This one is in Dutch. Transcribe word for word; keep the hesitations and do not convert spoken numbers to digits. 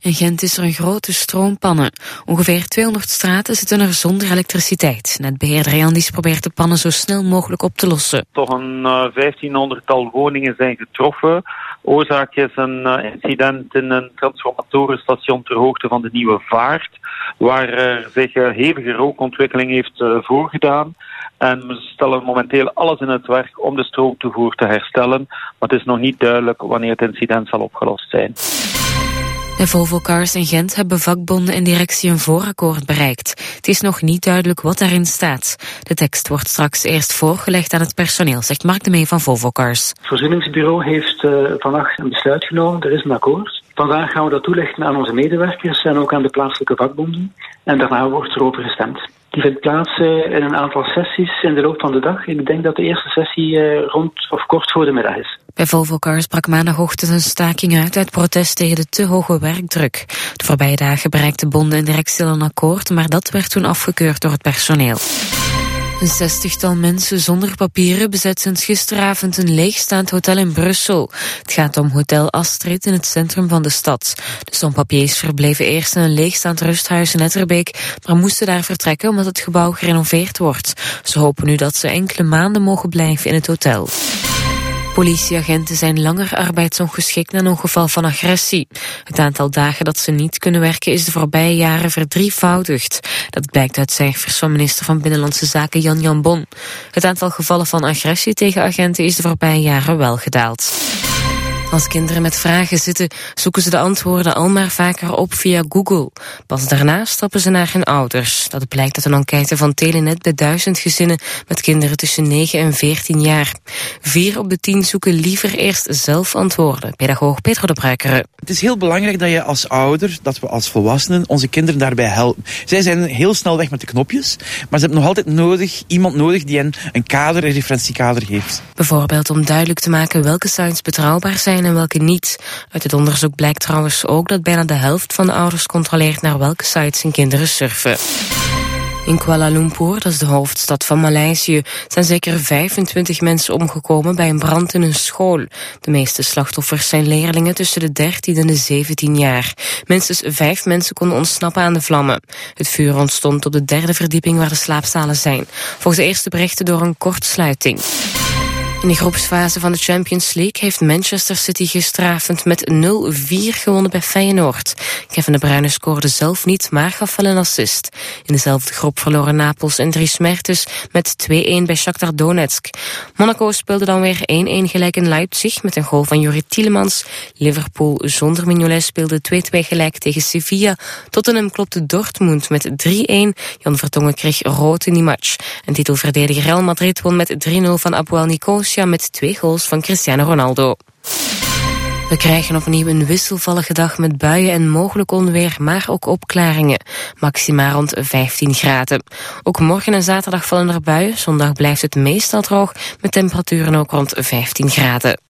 In Gent is er een grote stroompanne. Ongeveer tweehonderd straten zitten er zonder elektriciteit. Netbeheerder Jandis probeert de pannen zo snel mogelijk op te lossen. Toch een uh, vijftienhonderdtal woningen zijn getroffen. Oorzaak is een uh, incident in een transformatorenstation ter hoogte van de Nieuwe Vaart, waar er zich uh, hevige rookontwikkeling heeft uh, voorgedaan. En we stellen momenteel alles in het werk om de stroomtoevoer te herstellen. Maar het is nog niet duidelijk wanneer het incident zal opgelost zijn. De Volvo Cars in Gent hebben vakbonden en directie een voorakkoord bereikt. Het is nog niet duidelijk wat daarin staat. De tekst wordt straks eerst voorgelegd aan het personeel, zegt Mark de Mee van Volvo Cars. Het Verzoeningsbureau heeft uh, vannacht een besluit genomen, er is een akkoord. Vandaag gaan we dat toelichten aan onze medewerkers en ook aan de plaatselijke vakbonden. En daarna wordt er over gestemd. Die vindt plaats uh, in een aantal sessies in de loop van de dag. Ik denk dat de eerste sessie uh, rond of kort voor de middag is. Bij Volvo Cars brak maandagochtend een staking uit uit protest tegen de te hoge werkdruk. De voorbije dagen bereikten bonden en directie een akkoord, maar dat werd toen afgekeurd door het personeel. Een zestigtal mensen zonder papieren bezet sinds gisteravond een leegstaand hotel in Brussel. Het gaat om Hotel Astrid in het centrum van de stad. De sans-papiers verbleven eerst in een leegstaand rusthuis in Etterbeek, maar moesten daar vertrekken omdat het gebouw gerenoveerd wordt. Ze hopen nu dat ze enkele maanden mogen blijven in het hotel. Politieagenten zijn langer arbeidsongeschikt na een ongeval van agressie. Het aantal dagen dat ze niet kunnen werken is de voorbije jaren verdrievoudigd. Dat blijkt uit cijfers van minister van Binnenlandse Zaken Jan Jan Bon. Het aantal gevallen van agressie tegen agenten is de voorbije jaren wel gedaald. Als kinderen met vragen zitten, zoeken ze de antwoorden al maar vaker op via Google. Pas daarna stappen ze naar hun ouders. Dat blijkt uit een enquête van Telenet bij duizend gezinnen met kinderen tussen negen en veertien jaar. Vier op de tien zoeken liever eerst zelf antwoorden. Pedagoog Pedro de Bruikere. Het is heel belangrijk dat je als ouder, dat we als volwassenen onze kinderen daarbij helpen. Zij zijn heel snel weg met de knopjes, maar ze hebben nog altijd nodig, iemand nodig die hen een kader, een referentiekader geeft. Bijvoorbeeld om duidelijk te maken welke sites betrouwbaar zijn en welke niet. Uit het onderzoek blijkt trouwens ook dat bijna de helft van de ouders controleert naar welke sites hun kinderen surfen. In Kuala Lumpur, dat is de hoofdstad van Maleisië, zijn zeker vijfentwintig mensen omgekomen bij een brand in een school. De meeste slachtoffers zijn leerlingen tussen de dertien en de zeventien jaar. Minstens vijf mensen konden ontsnappen aan de vlammen. Het vuur ontstond op de derde verdieping waar de slaapzalen zijn. Volgens de eerste berichten door een kortsluiting. In de groepsfase van de Champions League heeft Manchester City gisteravond met nul vier gewonnen bij Feyenoord. Kevin De Bruyne scoorde zelf niet, maar gaf wel een assist. In dezelfde groep verloren Napels en Dries Mertens met twee-een bij Shakhtar Donetsk. Monaco speelde dan weer één-één gelijk in Leipzig met een goal van Juri Tielemans. Liverpool zonder Mignolet speelde twee-twee gelijk tegen Sevilla. Tottenham klopte Dortmund met drie-een. Jan Vertongen kreeg rood in die match. En titelverdediger Real Madrid won met drie-nul van Apoel Nicosia met twee goals van Cristiano Ronaldo. We krijgen opnieuw een wisselvallige dag met buien en mogelijk onweer, maar ook opklaringen. Maxima rond vijftien graden. Ook morgen en zaterdag vallen er buien. Zondag blijft het meestal droog met temperaturen ook rond vijftien graden.